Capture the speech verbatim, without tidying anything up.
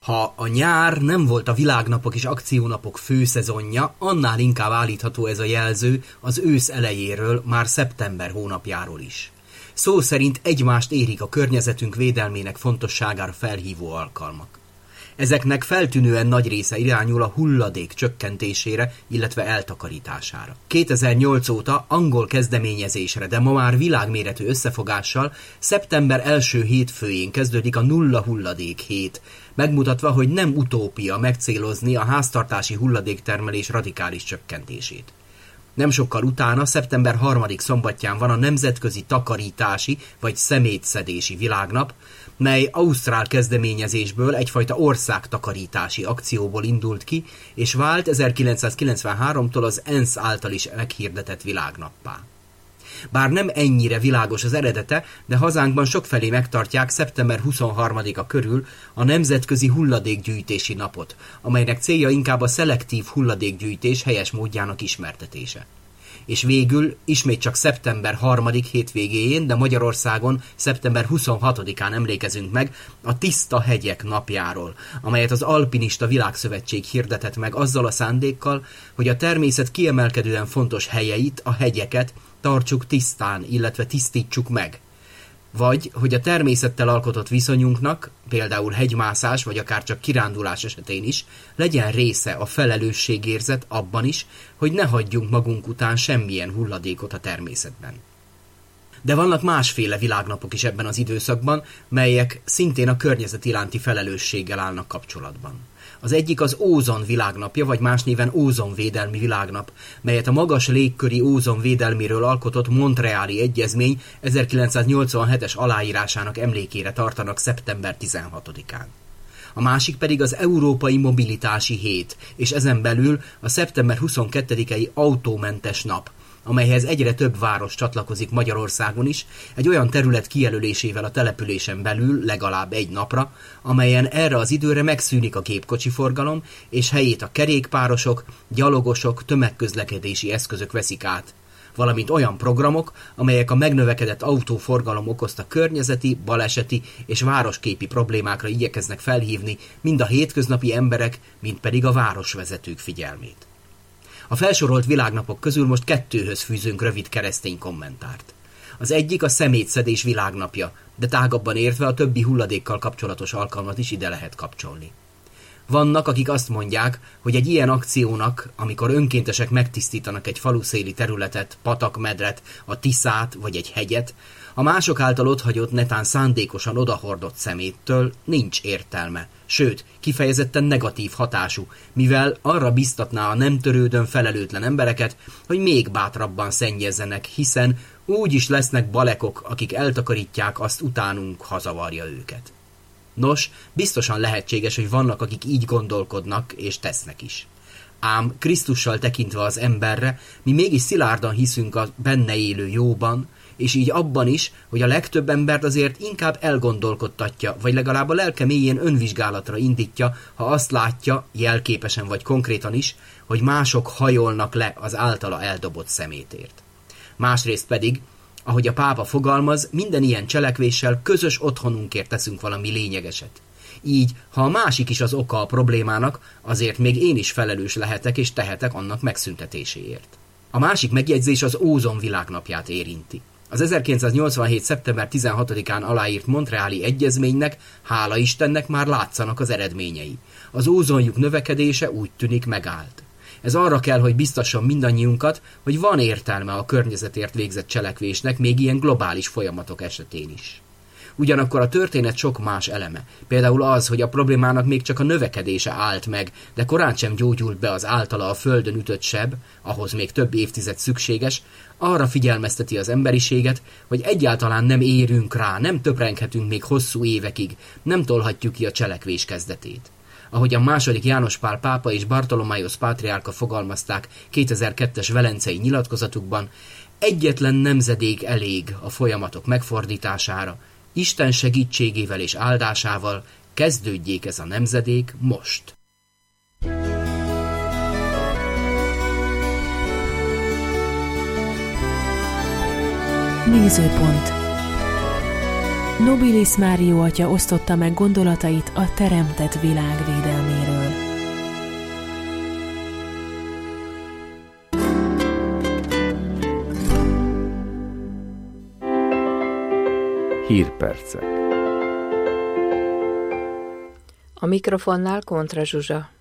Ha a nyár nem volt a világnapok és akciónapok főszezonja, annál inkább állítható ez a jelző az ősz elejéről, már szeptember hónapjáról is. Szó szerint egymást érik a környezetünk védelmének fontosságára felhívó alkalmak. Ezeknek feltűnően nagy része irányul a hulladék csökkentésére, illetve eltakarítására. kétezer-nyolc óta angol kezdeményezésre, de ma már világméretű összefogással szeptember első hétfőjén kezdődik a nulla hulladék hét, megmutatva, hogy nem utópia megcélozni a háztartási hulladéktermelés radikális csökkentését. Nem sokkal utána, szeptember harmadik szombatján van a Nemzetközi Takarítási vagy Szemétszedési Világnap, mely ausztrál kezdeményezésből egyfajta országtakarítási akcióból indult ki, és vált ezerkilencszázkilencvenháromtól az ENSZ által is meghirdetett világnappá. Bár nem ennyire világos az eredete, de hazánkban sokfelé megtartják szeptember huszonharmadika körül a Nemzetközi Hulladékgyűjtési Napot, amelynek célja inkább a szelektív hulladékgyűjtés helyes módjának ismertetése. És végül ismét csak szeptember harmadik hétvégéjén, de Magyarországon szeptember huszonhatodikán emlékezünk meg a Tiszta Hegyek napjáról, amelyet az Alpinista Világszövetség hirdetett meg azzal a szándékkal, hogy a természet kiemelkedően fontos helyeit, a hegyeket tartsuk tisztán, illetve tisztítsuk meg. Vagy, hogy a természettel alkotott viszonyunknak, például hegymászás, vagy akár csak kirándulás esetén is, legyen része a felelősségérzet abban is, hogy ne hagyjunk magunk után semmilyen hulladékot a természetben. De vannak másféle világnapok is ebben az időszakban, melyek szintén a környezet iránti felelősséggel állnak kapcsolatban. Az egyik az ózon világnapja, vagy más néven ózonvédelmi világnap, melyet a magas légköri ózon védelméről alkotott Montreali Egyezmény ezerkilencszáznyolcvanhetes aláírásának emlékére tartanak szeptember tizenhatodikán. A másik pedig az Európai Mobilitási Hét, és ezen belül a szeptember huszonkettedikei autómentes nap, amelyhez egyre több város csatlakozik Magyarországon is, egy olyan terület kijelölésével a településen belül legalább egy napra, amelyen erre az időre megszűnik a gépkocsi forgalom, és helyét a kerékpárosok, gyalogosok, tömegközlekedési eszközök veszik át, valamint olyan programok, amelyek a megnövekedett autóforgalom okozta környezeti, baleseti és városképi problémákra igyekeznek felhívni mind a hétköznapi emberek, mind pedig a városvezetők figyelmét. A felsorolt világnapok közül most kettőhöz fűzünk rövid keresztény kommentárt. Az egyik a szemétszedés világnapja, de tágabban értve a többi hulladékkal kapcsolatos alkalmat is ide lehet kapcsolni. Vannak, akik azt mondják, hogy egy ilyen akciónak, amikor önkéntesek megtisztítanak egy faluszéli területet, patakmedret, a Tiszát vagy egy hegyet, a mások által otthagyott, netán szándékosan odahordott szeméttől nincs értelme, sőt, kifejezetten negatív hatású, mivel arra biztatná a nem törődön felelőtlen embereket, hogy még bátrabban szennyezzenek, hiszen úgy is lesznek balekok, akik eltakarítják, azt utánunk hazavarja őket. Nos, biztosan lehetséges, hogy vannak, akik így gondolkodnak és tesznek is. Ám Krisztussal tekintve az emberre, mi mégis szilárdan hiszünk a benne élő jóban, és így abban is, hogy a legtöbb embert azért inkább elgondolkodtatja, vagy legalább a lelke mélyén önvizsgálatra indítja, ha azt látja, jelképesen vagy konkrétan is, hogy mások hajolnak le az általa eldobott szemétért. Másrészt pedig, ahogy a pápa fogalmaz, minden ilyen cselekvéssel közös otthonunkért teszünk valami lényegeset. Így, ha a másik is az oka a problémának, azért még én is felelős lehetek és tehetek annak megszüntetéséért. A másik megjegyzés az ózon világnapját érinti. Az ezerkilencszáznyolcvanhét. szeptember tizenhatodikán aláírt Montreali Egyezménynek, hála Istennek már látszanak az eredményei. Az ózonjuk növekedése úgy tűnik megállt. Ez arra kell, hogy biztasson mindannyiunkat, hogy van értelme a környezetért végzett cselekvésnek még ilyen globális folyamatok esetén is. Ugyanakkor a történet sok más eleme, például az, hogy a problémának még csak a növekedése állt meg, de korán sem gyógyult be az általa a földön ütött seb, ahhoz még több évtized szükséges, arra figyelmezteti az emberiséget, hogy egyáltalán nem érünk rá, nem töprenghetünk még hosszú évekig, nem tolhatjuk ki a cselekvés kezdetét. Ahogy a második János Pál pápa és Bartolomaios pátriárka fogalmazták kétezer-kettes velencei nyilatkozatukban, egyetlen nemzedék elég a folyamatok megfordítására, Isten segítségével és áldásával kezdődjék ez a nemzedék most. Nézőpont. Nobilis Mário atya osztotta meg gondolatait a teremtett világ védelméről. Hírpercek. A mikrofonnál Kontra Zsuzsa.